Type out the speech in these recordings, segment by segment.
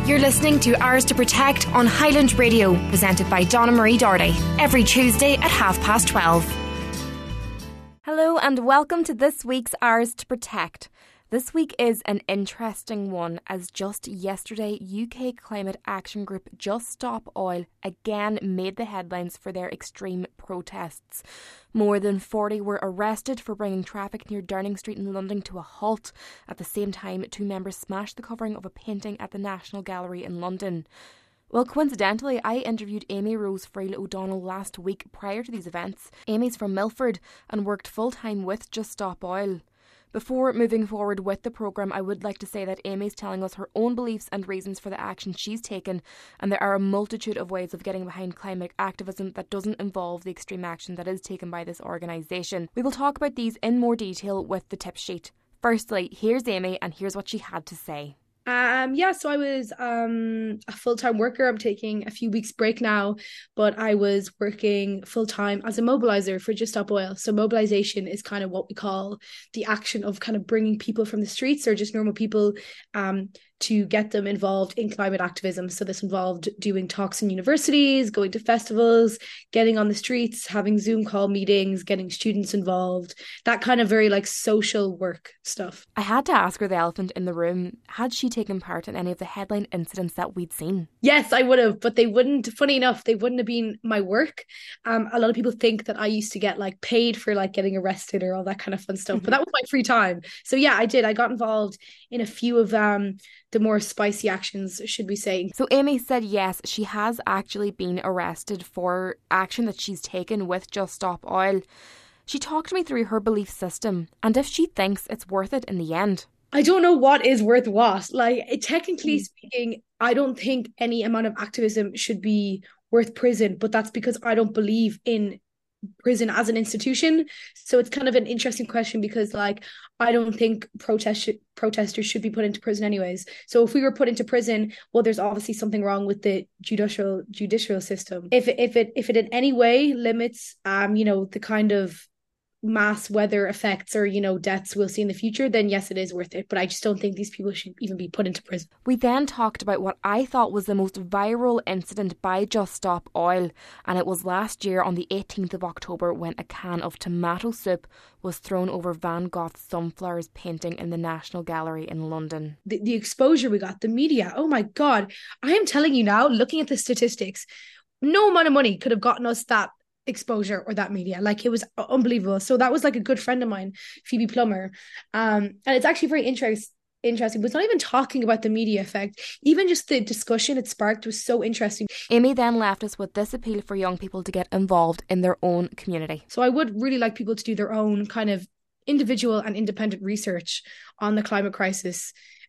You're listening to Ours to Protect on Highland Radio, presented by Donna Marie Doherty, every Tuesday at 12:30. Hello and welcome to this week's Ours to Protect. This week is an interesting one, as just yesterday UK climate action group Just Stop Oil again made the headlines for their extreme protests. More than 40 were arrested for bringing traffic near Downing Street in London to a halt. At the same time, 2 members smashed the covering of a painting at the National Gallery in London. Well, coincidentally, I interviewed Amy Rose Friel O'Donnell last week prior to these events. Amy's from Milford and worked full-time with Just Stop Oil. Before moving forward with the programme, I would like to say that Amy's telling us her own beliefs and reasons for the action she's taken, and there are a multitude of ways of getting behind climate activism that doesn't involve the extreme action that is taken by this organisation. We will talk about these in more detail with the tip sheet. Firstly, here's Amy, and here's what she had to say. So I was a full-time worker. I'm taking a few weeks break now, but I was working full-time as a mobiliser for Just Stop Oil. So mobilisation is kind of what we call the action of kind of bringing people from the streets or just normal people to get them involved in climate activism. So this involved doing talks in universities, going to festivals, getting on the streets, having Zoom call meetings, getting students involved, that kind of very like social work stuff. I had to ask her the elephant in the room. Had she taken part in any of the headline incidents that we'd seen? Yes, I would have, but they wouldn't, funny enough, they wouldn't have been my work. A lot of people think that I used to get like paid for like getting arrested or all that kind of fun stuff, but that was my free time. So yeah, I did. I got involved in a few of the more spicy actions, should we say. So Amy said yes, she has actually been arrested for action that she's taken with Just Stop Oil. She talked me through her belief system and if she thinks it's worth it in the end. I don't know what is worth what. Like, technically speaking, I don't think any amount of activism should be worth prison, but that's because I don't believe in prison as an institution. So it's kind of an interesting question because like I don't think protesters should be put into prison anyways. So if we were put into prison, well, there's obviously something wrong with the judicial system. If it in any way limits the kind of mass weather effects or deaths we'll see in the future, then yes, it is worth it, but I just don't think these people should even be put into prison. We then talked about what I thought was the most viral incident by Just Stop Oil, and it was last year on the 18th of October when a can of tomato soup was thrown over Van Gogh's Sunflowers painting in the National Gallery in London. The exposure we got, the media, oh my god, I am telling you now, looking at the statistics, no amount of money could have gotten us that exposure or that media. Like, it was unbelievable. So that was like a good friend of mine, Phoebe Plummer, and it's actually very interesting, but it's not even talking about the media effect. Even just the discussion it sparked was so interesting. Amy then left us with this appeal for young people to get involved in their own community. So I would really like people to do their own kind of individual and independent research on the climate crisis,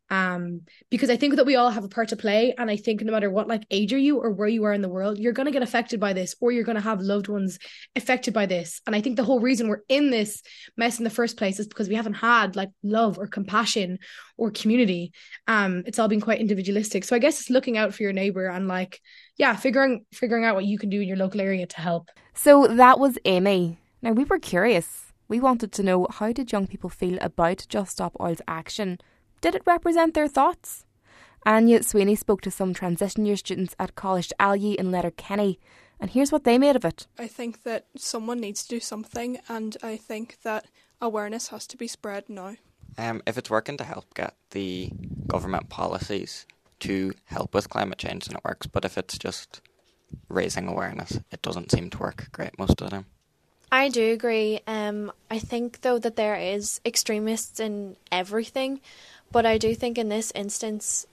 because I think that we all have a part to play, and I think no matter what like age are you or where you are in the world, you're going to get affected by this, or you're going to have loved ones affected by this. And I think the whole reason we're in this mess in the first place is because we haven't had like love or compassion or community. It's all been quite individualistic. So I guess it's looking out for your neighbour and like, yeah, figuring out what you can do in your local area to help. So that was Amy. Now, we were curious. We wanted to know, how did young people feel about Just Stop Oil's action? Did it represent their thoughts? Anya Sweeney spoke to some transition year students at College Alliey in Letterkenny, and here's what they made of it. I think that someone needs to do something, and I think that awareness has to be spread now. If it's working to help get the government policies to help with climate change, then it works. But if it's just raising awareness, it doesn't seem to work great most of the time. I do agree. I think, though, that there is extremists in everything. But I do think in this instance,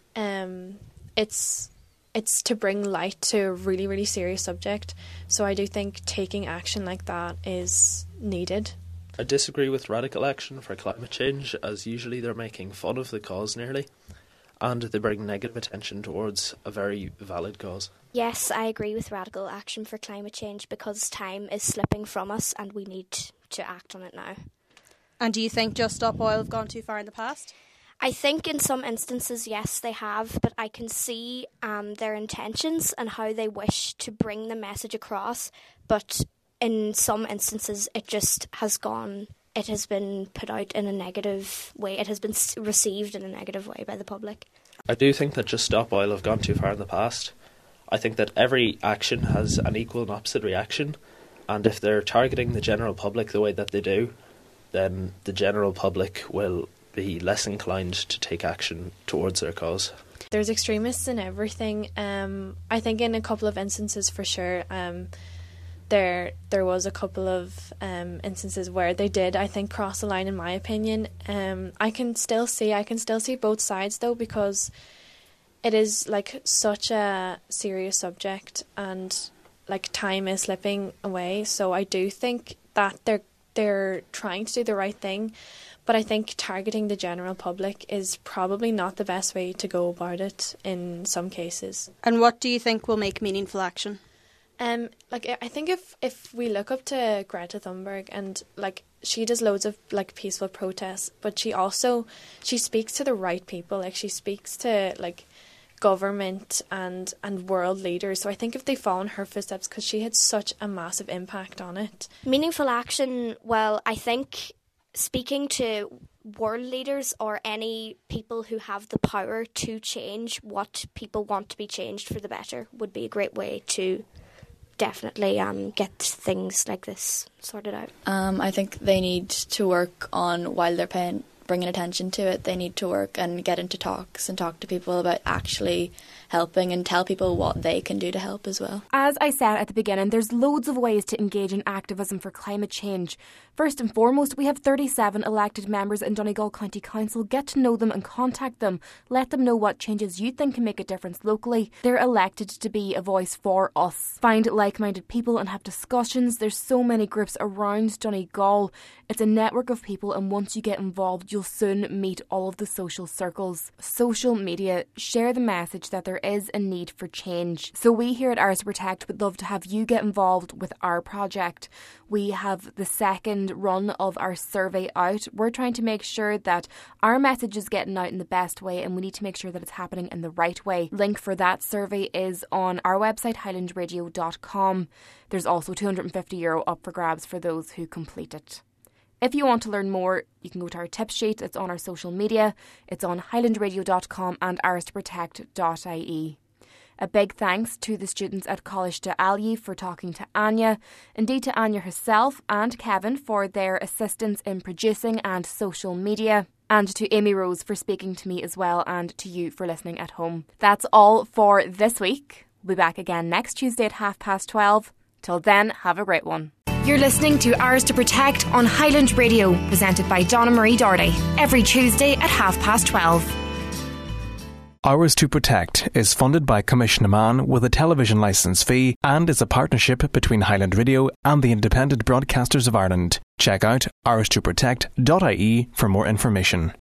it's to bring light to a really, really serious subject. So I do think taking action like that is needed. I disagree with radical action for climate change, as usually they're making fun of the cause nearly, and they bring negative attention towards a very valid cause. Yes, I agree with radical action for climate change because time is slipping from us and we need to act on it now. And do you think Just Stop Oil have gone too far in the past? I think in some instances, yes, they have, but I can see their intentions and how they wish to bring the message across. But in some instances, it just has gone, it has been put out in a negative way. It has been received in a negative way by the public. I do think that Just Stop Oil have gone too far in the past. I think that every action has an equal and opposite reaction, and if they're targeting the general public the way that they do, then the general public will be less inclined to take action towards their cause. There's extremists in everything. I think in a couple of instances for sure, there was a couple of instances where they did, I think, cross the line in my opinion. I can still see both sides though, because it is like such a serious subject and like time is slipping away. So I do think that they're trying to do the right thing, but I think targeting the general public is probably not the best way to go about it in some cases. And what do you think will make meaningful action? I think if we look up to Greta Thunberg, and like she does loads of like peaceful protests, but she speaks to the right people. Like she speaks to like government and world leaders. So I think if they follow in her footsteps, because she had such a massive impact on it. Meaningful action, well, I think speaking to world leaders or any people who have the power to change what people want to be changed for the better would be a great way to definitely get things like this sorted out. I think they need to work on, while they're bringing attention to it, they need to work and get into talks and talk to people about actually helping and tell people what they can do to help as well. As I said at the beginning, there's loads of ways to engage in activism for climate change. First and foremost, we have 37 elected members in Donegal County Council. Get to know them and contact them. Let them know what changes you think can make a difference locally. They're elected to be a voice for us. Find like-minded people and have discussions. There's so many groups around Donegal. It's a network of people, and once you get involved, you'll soon meet all of the social circles. Social media, share the message that there is a need for change. So we here at Ours to Protect would love to have you get involved with our project. We have the second run of our survey out. We're trying to make sure that our message is getting out in the best way, and we need to make sure that it's happening in the right way. Link for that survey is on our website, highlandradio.com. There's also €250 up for grabs for those who complete it. If you want to learn more, you can go to our tip sheet. It's on our social media. It's on highlandradio.com and ourstoprotect.ie. A big thanks to the students at College de Allier for talking to Anya, indeed to Anya herself and Kevin for their assistance in producing and social media, and to Amy Rose for speaking to me as well, and to you for listening at home. That's all for this week. We'll be back again next Tuesday at 12:30. Till then, have a great one. You're listening to Ours to Protect on Highland Radio, presented by Donna Marie Doherty, every Tuesday at 12:30. Ours to Protect is funded by Commission Amman with a television licence fee and is a partnership between Highland Radio and the Independent Broadcasters of Ireland. Check out ourstoprotect.ie for more information.